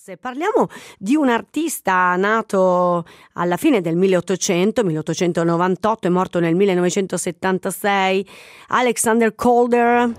Parliamo di un artista nato alla fine del 1898, è morto nel 1976, Alexander Calder,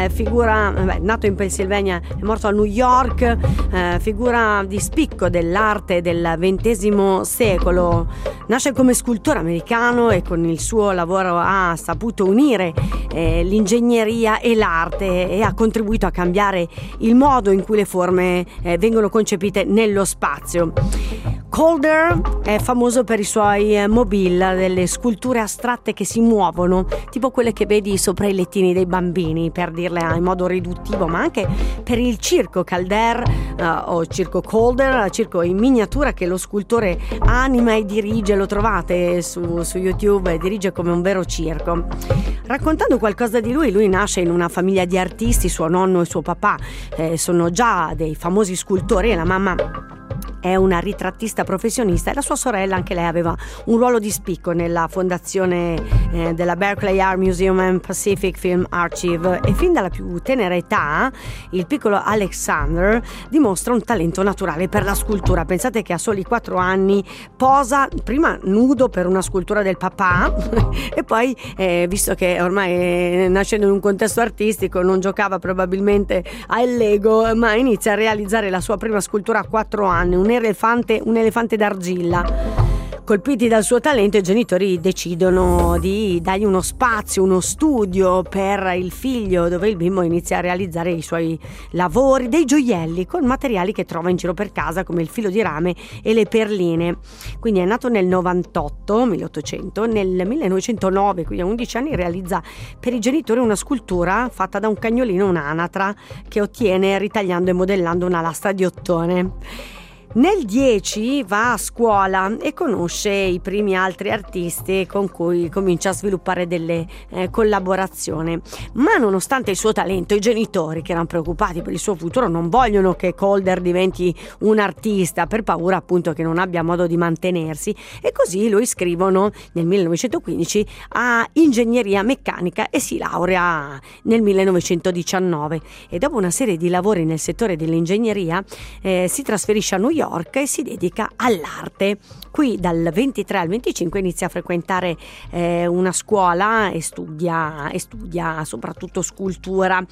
nato in Pennsylvania, è morto a New York, figura di spicco dell'arte del XX secolo. Nasce come scultore americano e con il suo lavoro ha saputo unire l'ingegneria e l'arte e ha contribuito a cambiare il modo in cui le forme vengono concepite nello spazio. Calder è famoso per i suoi mobile, delle sculture astratte che si muovono, tipo quelle che vedi sopra i lettini dei bambini, per dirle in modo riduttivo, ma anche per il circo Calder o circo Calder, circo in miniatura che lo scultore anima e dirige. Lo trovate su YouTube, e dirige come un vero circo. Raccontando qualcosa di lui nasce in una famiglia di artisti. Suo nonno e suo papà sono già dei famosi scultori e la mamma è una ritrattista professionista, e la sua sorella, anche lei, aveva un ruolo di spicco nella fondazione della Berkeley Art Museum and Pacific Film Archive, e fin dalla più tenera età il piccolo Alexander dimostra un talento naturale per la scultura. Pensate che a soli 4 anni posa prima nudo per una scultura del papà e poi, visto che ormai nascendo in un contesto artistico non giocava probabilmente al Lego, ma inizia a realizzare la sua prima scultura a 4 anni, un elefante d'argilla. Colpiti dal suo talento, i genitori decidono di dargli uno spazio, uno studio per il figlio, dove il bimbo inizia a realizzare i suoi lavori, dei gioielli con materiali che trova in giro per casa, come il filo di rame e le perline. Quindi è nato nel 1800, nel 1909, quindi a 11 anni, realizza per i genitori una scultura fatta da un cagnolino, un'anatra, che ottiene ritagliando e modellando una lastra di ottone. Nel 10 va a scuola e conosce i primi altri artisti con cui comincia a sviluppare delle collaborazioni, ma nonostante il suo talento, i genitori, che erano preoccupati per il suo futuro, non vogliono che Calder diventi un artista, per paura appunto che non abbia modo di mantenersi, e così lo iscrivono nel 1915 a ingegneria meccanica e si laurea nel 1919, e dopo una serie di lavori nel settore dell'ingegneria si trasferisce a New York e si dedica all'arte. Qui dal 23 al 25 inizia a frequentare una scuola e studia soprattutto scultura.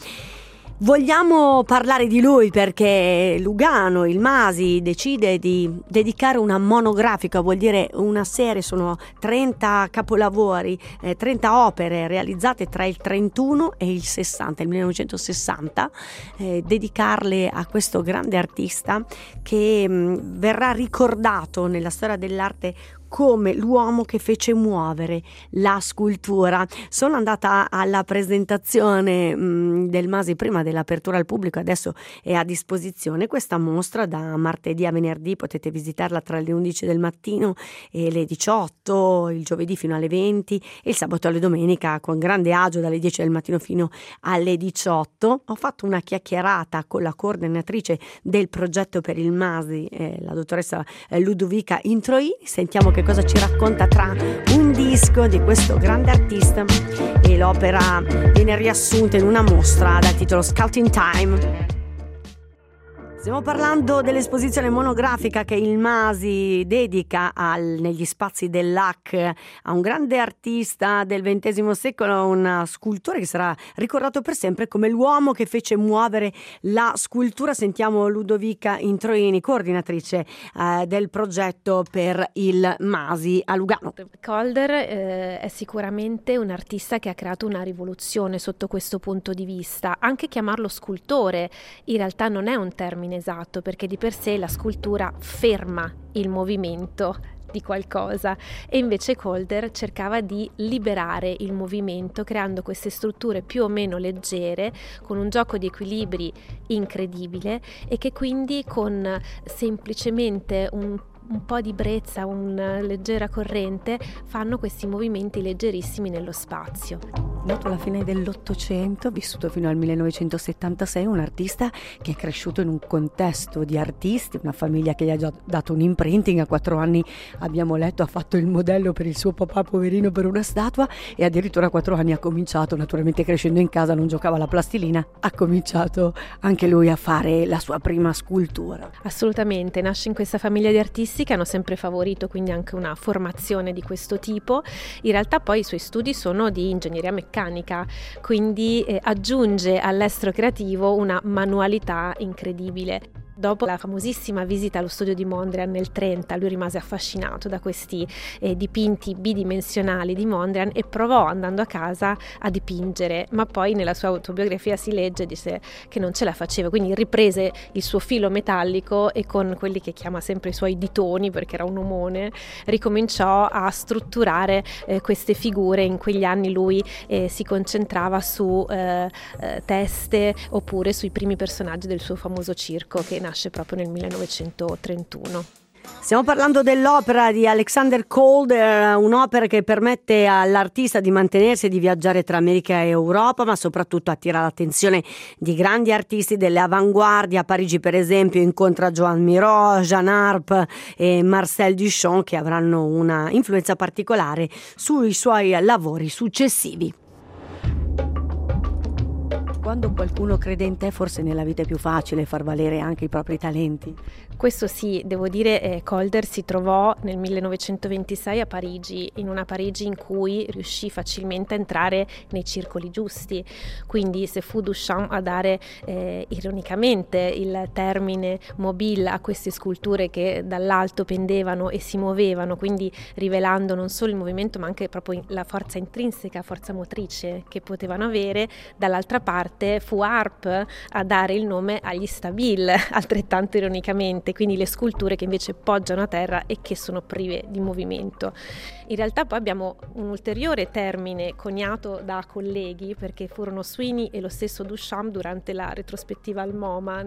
Vogliamo parlare di lui perché Lugano, il Masi, decide di dedicare una monografica, vuol dire una serie, sono 30 capolavori, 30 opere realizzate tra il 31 e il 60, il 1960, dedicarle a questo grande artista che verrà ricordato nella storia dell'arte come l'uomo che fece muovere la scultura. Sono andata alla presentazione del Masi prima dell'apertura al pubblico, adesso è a disposizione questa mostra da martedì a venerdì, potete visitarla tra le 11 del mattino e le 18, il giovedì fino alle 20 e il sabato e la domenica con grande agio dalle 10 del mattino fino alle 18. Ho fatto una chiacchierata con la coordinatrice del progetto per il Masi, la dottoressa Ludovica Introini. Sentiamo che cosa ci racconta tra un disco di questo grande artista e l'opera viene riassunta in una mostra dal titolo Scouting Time. Stiamo parlando dell'esposizione monografica che il Masi dedica negli spazi dell'AC a un grande artista del XX secolo, un scultore che sarà ricordato per sempre come l'uomo che fece muovere la scultura. Sentiamo Ludovica Introini, coordinatrice del progetto per il Masi a Lugano. Calder è sicuramente un artista che ha creato una rivoluzione sotto questo punto di vista. Anche chiamarlo scultore in realtà non è un termine esatto, perché di per sé la scultura ferma il movimento di qualcosa, e invece Calder cercava di liberare il movimento creando queste strutture più o meno leggere, con un gioco di equilibri incredibile, e che quindi con semplicemente un po' di brezza, una leggera corrente, fanno questi movimenti leggerissimi nello spazio. nato alla fine dell'Ottocento, vissuto fino al 1976, un artista che è cresciuto in un contesto di artisti, una famiglia che gli ha già dato un imprinting. A 4 anni, abbiamo letto, ha fatto il modello per il suo papà poverino per una statua, e addirittura a 4 anni ha cominciato, naturalmente crescendo in casa non giocava alla plastilina, ha cominciato anche lui a fare la sua prima scultura. Assolutamente, nasce in questa famiglia di artisti che hanno sempre favorito quindi anche una formazione di questo tipo. In realtà poi i suoi studi sono di ingegneria meccanica, quindi aggiunge all'estro creativo una manualità incredibile. Dopo la famosissima visita allo studio di Mondrian nel 1930, lui rimase affascinato da questi dipinti bidimensionali di Mondrian e provò, andando a casa, a dipingere, ma poi nella sua autobiografia si legge, dice che non ce la faceva, quindi riprese il suo filo metallico e con quelli che chiama sempre i suoi ditoni, perché era un omone, ricominciò a strutturare queste figure. In quegli anni lui si concentrava su teste oppure sui primi personaggi del suo famoso circo, che nasce proprio nel 1931. Stiamo parlando dell'opera di Alexander Calder, un'opera che permette all'artista di mantenersi e di viaggiare tra America e Europa, ma soprattutto attira l'attenzione di grandi artisti delle avanguardie. A Parigi, per esempio, incontra Joan Miró, Jean Arp e Marcel Duchamp, che avranno una influenza particolare sui suoi lavori successivi. Quando qualcuno crede in te, forse nella vita è più facile far valere anche i propri talenti. Questo sì, devo dire, Calder si trovò nel 1926 a Parigi, in una Parigi in cui riuscì facilmente a entrare nei circoli giusti. Quindi se fu Duchamp a dare ironicamente il termine mobile a queste sculture che dall'alto pendevano e si muovevano, quindi rivelando non solo il movimento ma anche proprio la forza intrinseca, forza motrice che potevano avere, dall'altra parte fu Arp a dare il nome agli stabil, altrettanto ironicamente, quindi le sculture che invece poggiano a terra e che sono prive di movimento. In realtà poi abbiamo un ulteriore termine coniato da colleghi, perché furono Sweeney e lo stesso Duchamp durante la retrospettiva al MoMA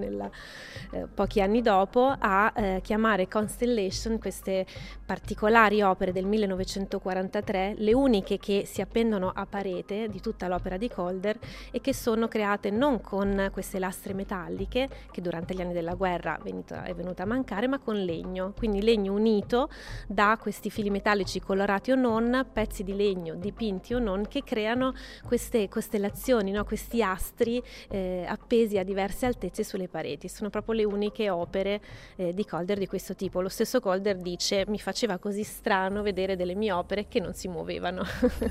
pochi anni dopo a chiamare Constellation queste particolari opere del 1943, le uniche che si appendono a parete di tutta l'opera di Calder e che sono create non con queste lastre metalliche che durante gli anni della guerra è venuta a mancare, ma con legno, quindi legno unito da questi fili metallici colorati o non, pezzi di legno dipinti o non, che creano queste costellazioni, no? Questi astri appesi a diverse altezze sulle pareti. Sono proprio le uniche opere di Calder di questo tipo. Lo stesso Calder dice: mi faceva così strano vedere delle mie opere che non si muovevano.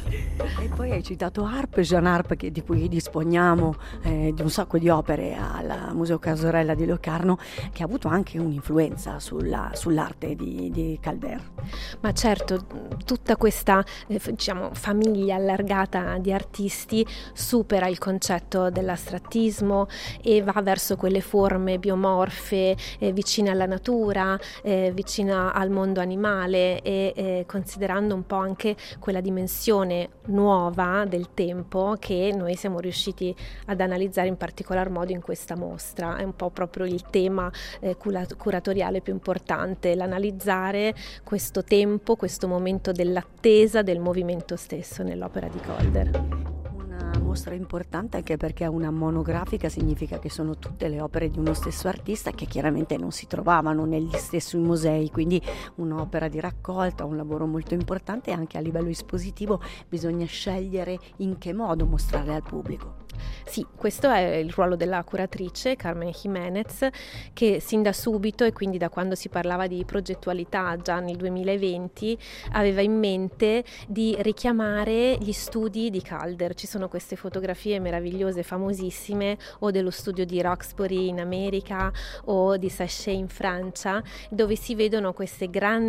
E poi hai citato Arp, Jean Arp, di cui disponiamo di un sacco di opere al Museo Casorella di Locarno, che ha avuto anche un'influenza sull'arte di Calder. Ma certo, tutta questa famiglia allargata di artisti supera il concetto dell'astrattismo e va verso quelle forme biomorfe, vicine alla natura, vicine al mondo animale e considerando un po' anche quella dimensione nuova del tempo che noi siamo riusciti ad analizzare in particolar modo in questa mostra. È un po' proprio il tema curatoriale più importante, l'analizzare questo tempo, questo momento dell'attesa del movimento stesso nell'opera di Calder. Una mostra importante anche perché è una monografica, significa che sono tutte le opere di uno stesso artista che chiaramente non si trovavano negli stessi musei, quindi un'opera di raccolta, un lavoro molto importante. Anche a livello espositivo bisogna scegliere in che modo mostrare al pubblico. Sì, questo è il ruolo della curatrice Carmen Jiménez, che sin da subito, e quindi da quando si parlava di progettualità già nel 2020, aveva in mente di richiamare gli studi di Calder. Ci sono queste fotografie meravigliose, famosissime, o dello studio di Roxbury in America o di Sachet in Francia, dove si vedono questi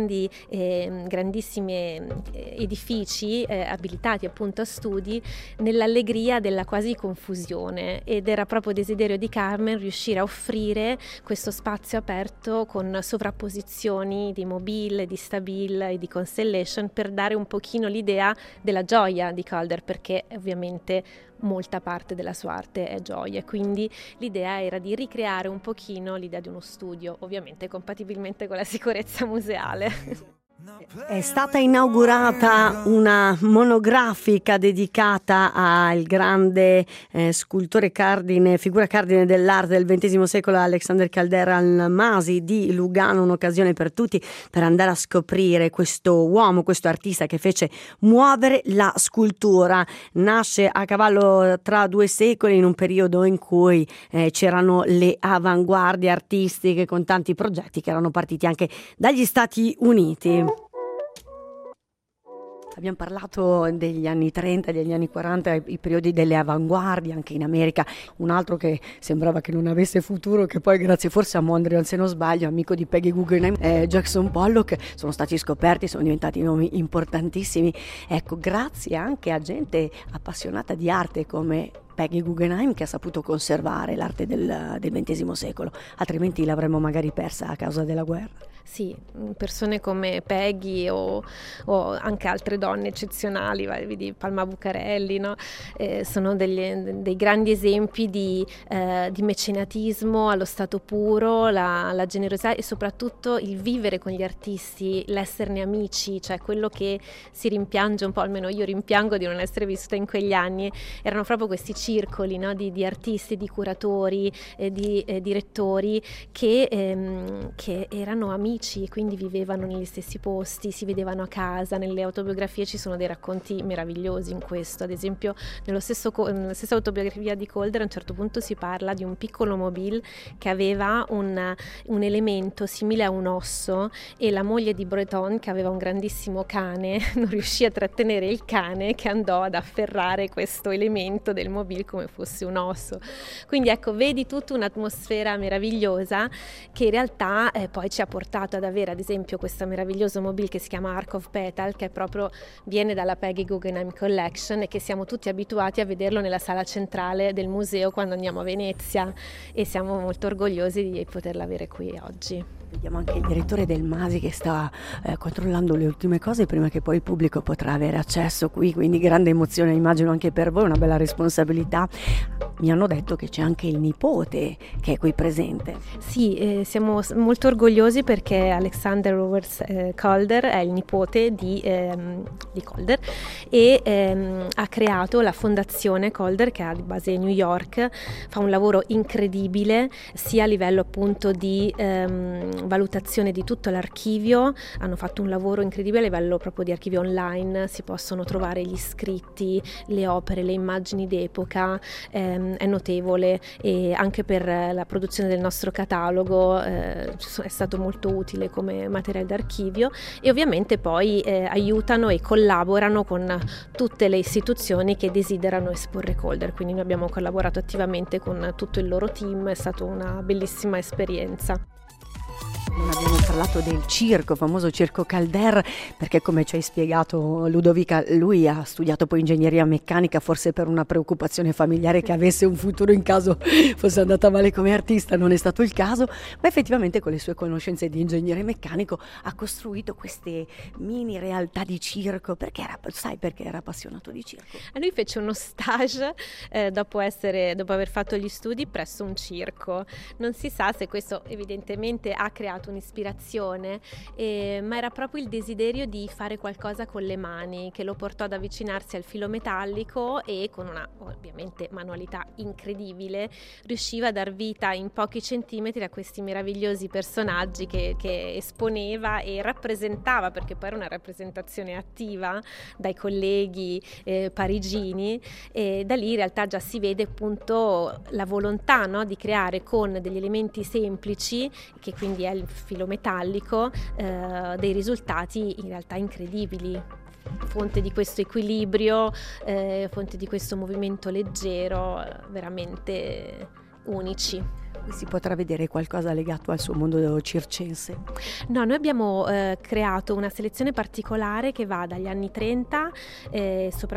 grandissimi edifici abilitati appunto a studi nell'allegria della quasi confusione, ed era proprio desiderio di Carmen riuscire a offrire questo spazio aperto con sovrapposizioni di mobile, di stabil e di constellation per dare un pochino l'idea della gioia di Calder, perché ovviamente molta parte della sua arte è gioia, quindi l'idea era di ricreare un pochino l'idea di uno studio, ovviamente compatibilmente con la sicurezza museale. È stata inaugurata una monografica dedicata al grande scultore cardine, figura cardine dell'arte del XX secolo, Alexander Calder al Masi di Lugano, un'occasione per tutti per andare a scoprire questo uomo, questo artista che fece muovere la scultura. Nasce a cavallo tra due secoli, in un periodo in cui c'erano le avanguardie artistiche con tanti progetti che erano partiti anche dagli Stati Uniti. Abbiamo parlato degli anni 30, degli anni 40, i periodi delle avanguardie anche in America. Un altro che sembrava che non avesse futuro, che poi grazie forse a Mondrian, se non sbaglio, amico di Peggy Guggenheim, Jackson Pollock, sono stati scoperti, sono diventati nomi importantissimi. Ecco, grazie anche a gente appassionata di arte come Peggy Guggenheim, che ha saputo conservare l'arte del XX secolo, altrimenti l'avremmo magari persa a causa della guerra. Sì, persone come Peggy o anche altre donne eccezionali, vedi Palma Bucarelli, no? Sono dei grandi esempi di mecenatismo allo stato puro, la generosità e soprattutto il vivere con gli artisti, l'esserne amici, cioè quello che si rimpiange un po', almeno io rimpiango di non essere vissuta in quegli anni, erano proprio questi circoli, no? di artisti, di curatori, di direttori che erano amici e quindi vivevano negli stessi posti, si vedevano a casa. Nelle autobiografie ci sono dei racconti meravigliosi in questo, ad esempio nella stessa autobiografia di Calder a un certo punto si parla di un piccolo mobile che aveva un elemento simile a un osso e la moglie di Breton, che aveva un grandissimo cane, non riuscì a trattenere il cane che andò ad afferrare questo elemento del mobile come fosse un osso. Quindi ecco, vedi tutta un'atmosfera meravigliosa che in realtà poi ci ha portato ad avere ad esempio questo meraviglioso mobile che si chiama Arc of Petal, che proprio viene dalla Peggy Guggenheim Collection e che siamo tutti abituati a vederlo nella sala centrale del museo quando andiamo a Venezia, e siamo molto orgogliosi di poterla avere qui oggi. Vediamo anche il direttore del Masi che sta controllando le ultime cose prima che poi il pubblico potrà avere accesso qui, quindi grande emozione immagino anche per voi, una bella responsabilità. Mi hanno detto che c'è anche il nipote che è qui presente. Sì, siamo molto orgogliosi perché Alexander Roberts Calder è il nipote di Calder e ha creato la fondazione Calder, che ha di base a New York. Fa un lavoro incredibile sia a livello appunto di valutazione di tutto l'archivio. Hanno fatto un lavoro incredibile a livello proprio di archivio online, si possono trovare gli scritti, le opere, le immagini d'epoca, è notevole, e anche per la produzione del nostro catalogo è stato molto utile come materiale d'archivio, e ovviamente poi aiutano e collaborano con tutte le istituzioni che desiderano esporre Calder, quindi noi abbiamo collaborato attivamente con tutto il loro team, è stata una bellissima esperienza. Non abbiamo parlato del circo, famoso circo Calder, perché come ci hai spiegato Ludovica, lui ha studiato poi ingegneria meccanica, forse per una preoccupazione familiare che avesse un futuro in caso fosse andata male come artista, non è stato il caso, ma effettivamente con le sue conoscenze di ingegnere meccanico ha costruito queste mini realtà di circo, perché era appassionato di circo. E lui fece uno stage dopo aver fatto gli studi presso un circo. Non si sa se questo evidentemente ha creato un'ispirazione, ma era proprio il desiderio di fare qualcosa con le mani che lo portò ad avvicinarsi al filo metallico, e con una ovviamente manualità incredibile riusciva a dar vita in pochi centimetri a questi meravigliosi personaggi che esponeva e rappresentava, perché poi era una rappresentazione attiva dai colleghi parigini, e da lì in realtà già si vede appunto la volontà, no, di creare con degli elementi semplici, che quindi è il filo metallico, dei risultati in realtà incredibili, fonte di questo equilibrio, fonte di questo movimento leggero, veramente unici. Si potrà vedere qualcosa legato al suo mondo circense? No, noi abbiamo creato una selezione particolare che va dagli anni 30, soprattutto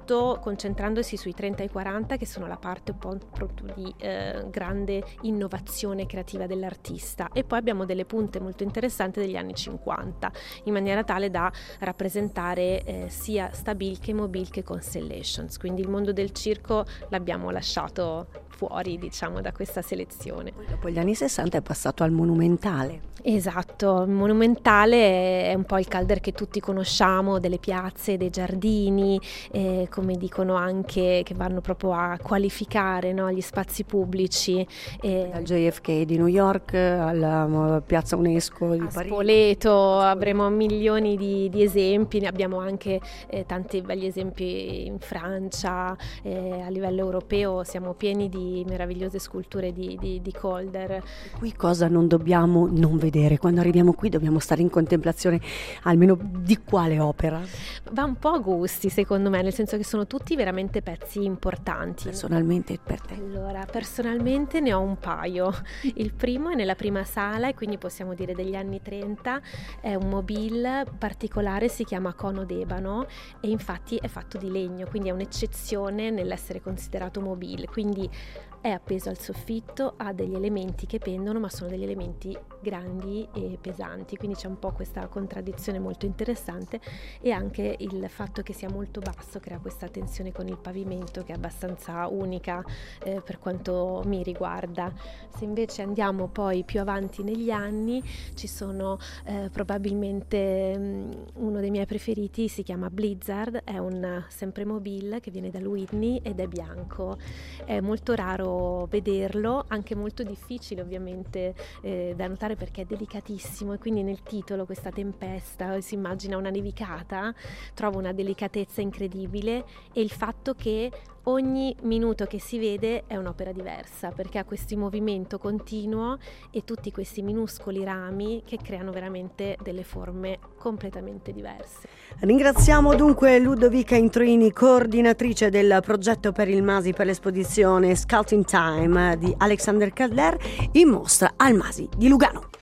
soprattutto concentrandosi sui 30 e 40, che sono la parte un po' proprio di grande innovazione creativa dell'artista, e poi abbiamo delle punte molto interessanti degli anni 50, in maniera tale da rappresentare sia Stabile che Mobile che Constellations, quindi il mondo del circo l'abbiamo lasciato fuori, diciamo, da questa selezione. Poi dopo gli anni 60 è passato al monumentale. Esatto, il monumentale è un po' il Calder che tutti conosciamo, delle piazze, dei giardini, come dicono anche, che vanno proprio a qualificare, no, gli spazi pubblici. Dal JFK di New York alla Piazza UNESCO di A Parigi. Spoleto avremo milioni di esempi, ne abbiamo anche tanti belli esempi in Francia, a livello europeo siamo pieni di meravigliose sculture di Calder. Qui cosa non dobbiamo non vedere? Quando arriviamo qui dobbiamo stare in contemplazione almeno di quale opera? Va un po' a gusti, secondo me, nel senso che sono tutti veramente pezzi importanti. Personalmente per te? Allora, personalmente ne ho un paio. Il primo è nella prima sala e quindi possiamo dire degli anni 30, è un mobile particolare, si chiama Cono d'Ebano e infatti è fatto di legno, quindi è un'eccezione nell'essere considerato mobile, quindi è appeso al soffitto, ha degli elementi che pendono, ma sono degli elementi grandi e pesanti, quindi c'è un po' questa contraddizione molto interessante, e anche il fatto che sia molto basso crea questa tensione con il pavimento che è abbastanza unica per quanto mi riguarda. Se invece andiamo poi più avanti negli anni, ci sono probabilmente uno dei miei preferiti, si chiama Blizzard, è un sempremobile che viene dal Whitney ed è bianco, è molto raro vederlo, anche molto difficile ovviamente da notare perché è delicatissimo, e quindi nel titolo questa tempesta si immagina una nevicata, trovo una delicatezza incredibile, e il fatto che ogni minuto che si vede è un'opera diversa perché ha questo movimento continuo e tutti questi minuscoli rami che creano veramente delle forme completamente diverse. Ringraziamo dunque Ludovica Intrini, coordinatrice del progetto per il Masi per l'esposizione Sculpting Time di Alexander Calder, in mostra al Masi di Lugano.